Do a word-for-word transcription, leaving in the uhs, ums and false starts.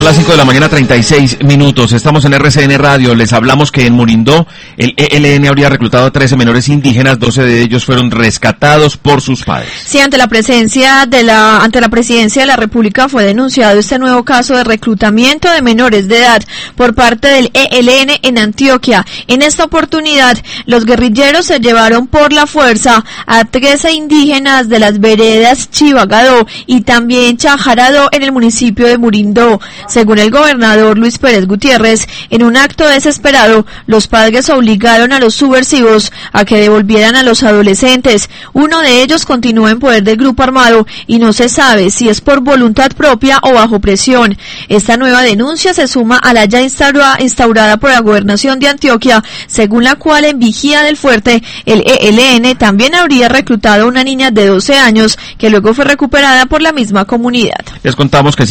A las cinco de la mañana, treinta y seis minutos. Estamos en R C N Radio. Les hablamos que en Murindó el E L N habría reclutado a trece menores indígenas. doce de ellos fueron rescatados por sus padres. Sí, ante la presencia de la, ante la presidencia de la República fue denunciado este nuevo caso de reclutamiento de menores de edad por parte del E L N en Antioquia. En esta oportunidad, los guerrilleros se llevaron por la fuerza a trece indígenas de las veredas Chivagadó y también Chajaradó en el municipio de Murindó. Según el gobernador Luis Pérez Gutiérrez, en un acto desesperado, los padres obligaron a los subversivos a que devolvieran a los adolescentes. Uno de ellos continúa en poder del grupo armado y no se sabe si es por voluntad propia o bajo presión. Esta nueva denuncia se suma a la ya instaurada, instaurada por la gobernación de Antioquia, según la cual en vigía del fuerte, el E L N también habría reclutado a una niña de doce años que luego fue recuperada por la misma comunidad. Les contamos que